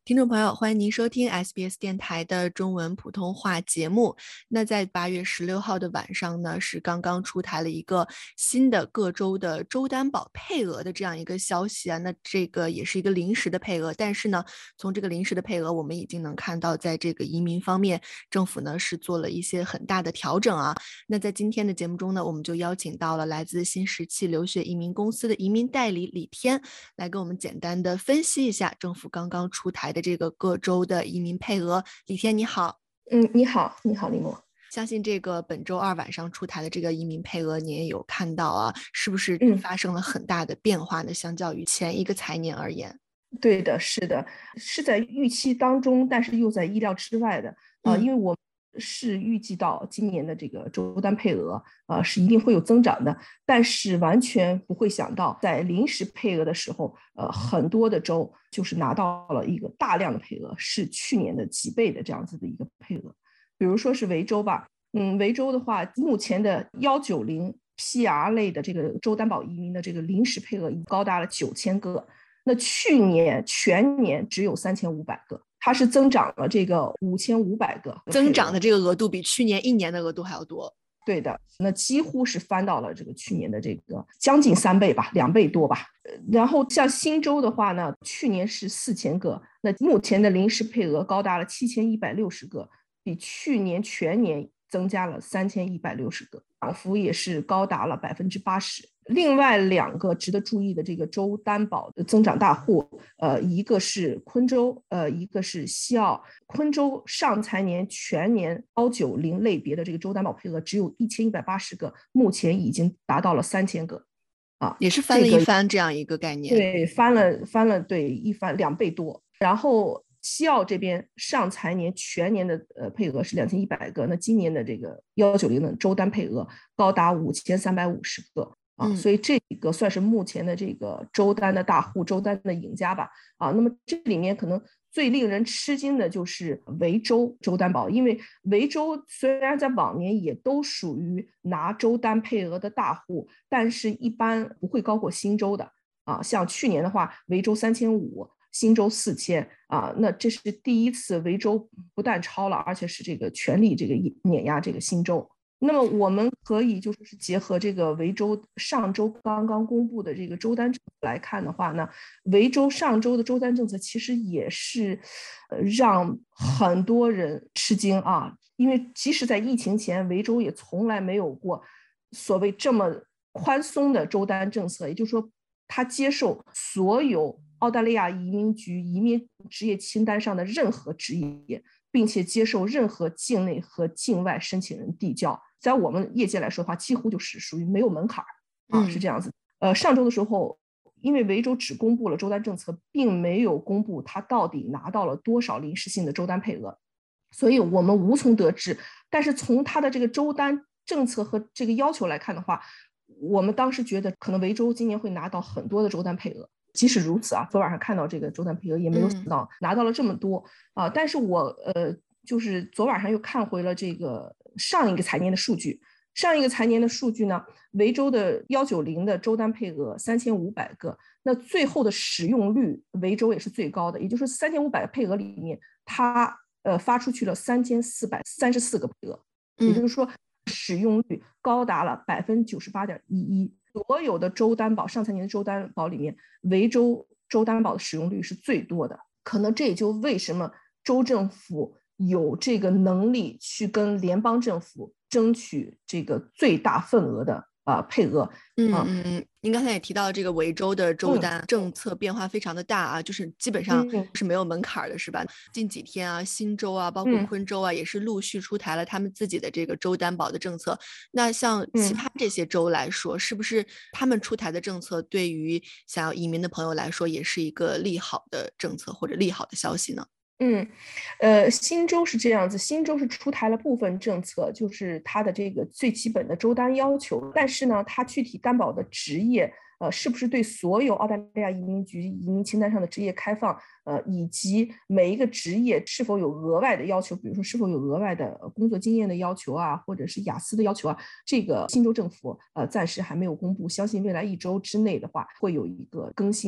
听众朋友，欢迎您收听 SBS 电台的中文普通话节目。那在8月16号的晚上呢，是刚刚出台了一个新的各州的州担保配额的这样一个消息啊。那这个也是一个临时的配额，但是呢，从这个临时的配额，我们已经能看到，在这个移民方面，政府呢是做了一些很大的调整啊。那在今天的节目中呢，我们就邀请到了来自新石器留学移民公司的移民代理李天，来跟我们简单的分析一下政府刚刚出台的这个各州的移民配额。李天你好。 你好，李默。 相信这个本周二晚上出台的这个移民配额你也有看到啊，是不是发生了很大的变化呢？相较于前一个财年而言。 对的，是的，是在预期当中，但是又在意料之外的因为我是预计到今年的这个州担配额是一定会有增长的，但是完全不会想到在临时配额的时候很多的州就是拿到了一个大量的配额，是去年的几倍的这样子的一个配额。比如说是维州吧，维州的话，目前的190 PR 类的这个州担保移民的这个临时配额已经高达了9000个，那去年全年只有3500个，它是增长了这个5500个， 增长的这个额度比去年1年的额度还要多。 对的，那几乎是翻到了这个去年的这个将近3倍吧，2倍多吧。然后像新州的话呢，去年是4000个，那目前的临时配额高达了7160个，比去年全年增加了3160个，涨幅也是高达了80%。另外2个值得注意的这个州担保的增长大户，一个是昆州，一个是西澳。昆州上财年全年高90类别的这个州担保配额只有1180个，目前已经达到了3000个， 也是翻了一番这样一个概念。 对，翻了，对，一翻2倍多。然后西澳这边上财年全年的配额是2100个，那今年的这个190的州担配额高达5350个。所以这个算是目前的这个州担的大户，州担的赢家吧。那么这里面可能最令人吃惊的就是维州州担保，因为维州虽然在往年也都属于拿州担配额的大户，但是一般不会高过新州的。像去年的话，维州3500，新州4000那这是第一次维州不但超了，而且是这个全力这个碾压这个新州。那么我们可以就是结合这个维州上周刚刚公布的这个州担政策来看的话呢，维州上周的州担政策其实也是让很多人吃惊因为即使在疫情前，维州也从来没有过所谓这么宽松的州担政策，也就是说他接受所有澳大利亚移民局移民职业清单上的任何职业，并且接受任何境内和境外申请人递交。在我们业界来说的话，几乎就是属于没有门槛是这样子。上周的时候，因为维州只公布了州担政策，并没有公布他到底拿到了多少临时性的州担配额，所以我们无从得知。但是从他的这个州担政策和这个要求来看的话，我们当时觉得可能维州今年会拿到很多的州担配额。即使如此昨晚上看到这个州担配额，也没有想到拿到了这么多但是我就是昨晚上又看回了这个上一个财年的数据。上一个财年的数据呢，维州的190的州担配额3500个，那最后的使用率维州也是最高的，也就是3500个配额里面，它发出去了3434个配额，也就是说使用率高达了98.11%。所有的州担保上财年的州担保里面，维州州担保的使用率是最多的。可能这也就为什么州政府有这个能力去跟联邦政府争取这个最大份额的配额。 您刚才也提到这个维州的州担政策变化非常的大就是基本上是没有门槛的，是吧？近几天新州包括昆州也是陆续出台了他们自己的这个州担保的政策。那像其他这些州来说，是不是他们出台的政策对于想要移民的朋友来说也是一个利好的政策或者利好的消息呢？ 新州是这样子，新州是出台了部分政策，就是它的这个最基本的州担要求，但是呢，它具体担保的职业，是不是对所有澳大利亚移民局移民清单上的职业开放，以及每一个职业是否有额外的要求，比如说是否有额外的工作经验的要求或者是雅思的要求这个新州政府暂时还没有公布，相信未来1周之内的话会有一个更新的。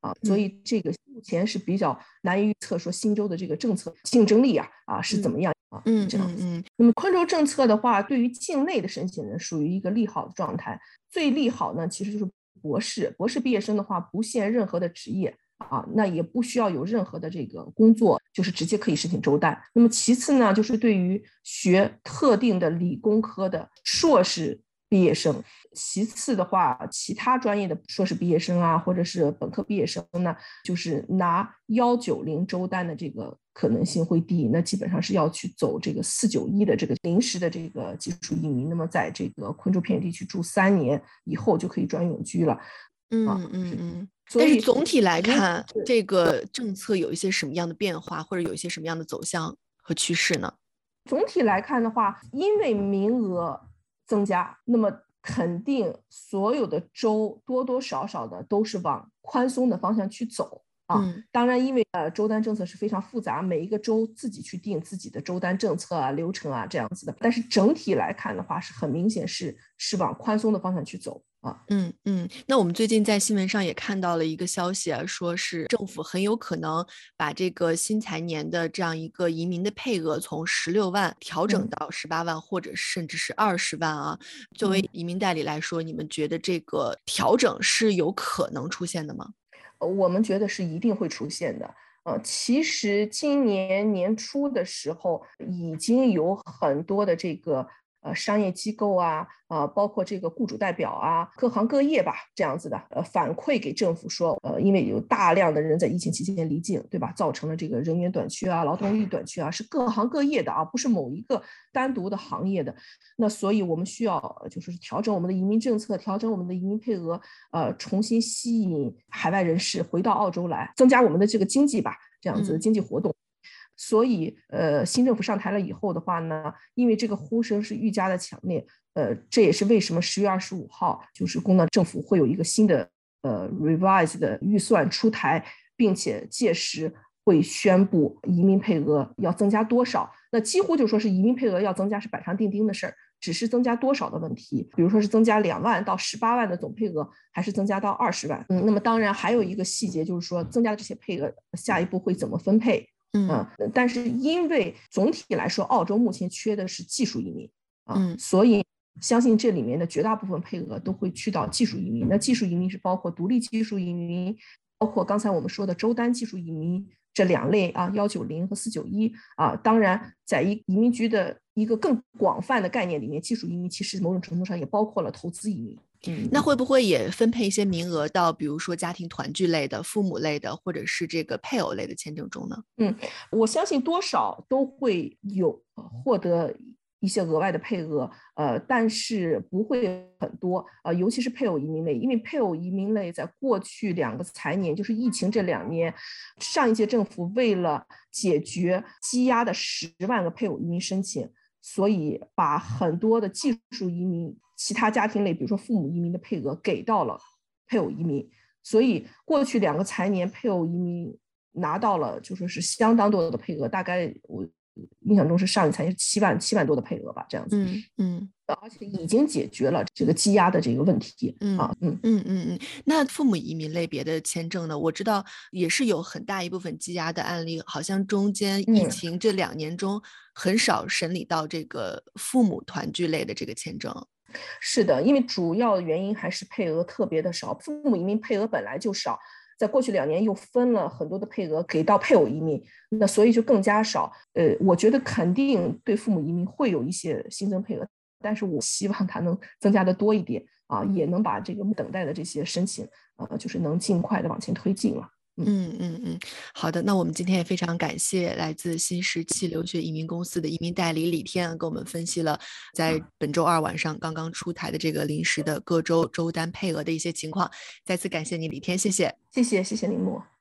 所以这个目前是比较难以预测，说新州的这个政策竞争力是怎么样这样子。那么昆州政策的话，对于境内的申请人属于一个利好的状态。最利好呢，其实就是博士毕业生的话，不限任何的职业那也不需要有任何的这个工作，就是直接可以申请州单。那么其次呢，就是对于学特定的理工科的硕士毕业生，其次的话，其他专业的硕士毕业生或者是本科毕业生呢，就是拿190州单的这个可能性会低，那基本上是要去走这个491的这个临时的这个技术移民，那么在这个昆州偏远地区住3年以后就可以转永居了。 但是总体来看，这个政策有一些什么样的变化，或者有一些什么样的走向和趋势呢？ 总体来看的话，因为名额增加，那么肯定所有的州多多少少的都是往宽松的方向去走当然因为州单政策是非常复杂，每一个州自己去定自己的州单政策流程这样子的，但是整体来看的话，是很明显是往宽松的方向去走那我们最近在新闻上也看到了一个消息说是政府很有可能把这个新财年的这样一个移民的配额从16万调整到18万，或者甚至是20万作为移民代理来说，你们觉得这个调整是有可能出现的吗？ 我们觉得是一定会出现的。其实今年年初的时候，已经有很多的这个商业机构包括这个雇主代表各行各业吧，这样子的反馈给政府说，因为有大量的人在疫情期间离境，对吧？造成了这个人员短缺劳动力短缺是各行各业的不是某一个单独的行业的。那所以我们需要就是调整我们的移民政策，调整我们的移民配额，重新吸引海外人士回到澳洲来，增加我们的这个经济吧，这样子的经济活动。所以新政府上台了以后的话呢，因为这个呼声是愈加的强烈，这也是为什么10月25号就是工党政府会有一个新的revised 的预算出台，并且届时会宣布移民配额要增加多少。那几乎就说是移民配额要增加是板上钉钉的事儿，只是增加多少的问题，比如说是增加2万到18万的总配额，还是增加到20万。那么当然还有一个细节，就是说增加的这些配额下一步会怎么分配。但是因为总体来说，澳洲目前缺的是技术移民所以相信这里面的绝大部分配额都会去到技术移民。那技术移民是包括独立技术移民，包括刚才我们说的州单技术移民这2类190和491当然在移民局的一个更广泛的概念里面，技术移民其实某种程度上也包括了投资移民。 那会不会也分配一些名额到比如说家庭团聚类的、父母类的，或者是这个配偶类的签证中呢？ 我相信多少都会有获得一些额外的配额，但是不会很多尤其是配偶移民类，因为配偶移民类在过去2个财年，就是疫情这2年，上一届政府为了解决积压的10万个配偶移民申请，所以把很多的技术移民、其他家庭类，比如说父母移民的配额给到了配偶移民，所以过去2个财年配偶移民拿到了就说是相当多的配额，大概我印象中是上一财年7万多的配额吧，这样子。而且已经解决了这个积压的这个问题那父母移民类别的签证呢？我知道也是有很大一部分积压的案例，好像中间疫情这2年中很少审理到这个父母团聚类的这个签证。 是的，因为主要原因还是配额特别的少，父母移民配额本来就少，在过去2年又分了很多的配额给到配偶移民，那所以就更加少。我觉得肯定对父母移民会有一些新增配额，但是我希望它能增加的多一点也能把这个等待的这些申请就是能尽快的往前推进了。 好的，那我们今天也非常感谢来自新石器留学移民公司的移民代理李天给我们分析了在本周2晚上刚刚出台的这个临时的各州州单配额的一些情况。再次感谢你李天，谢谢。 谢谢林默。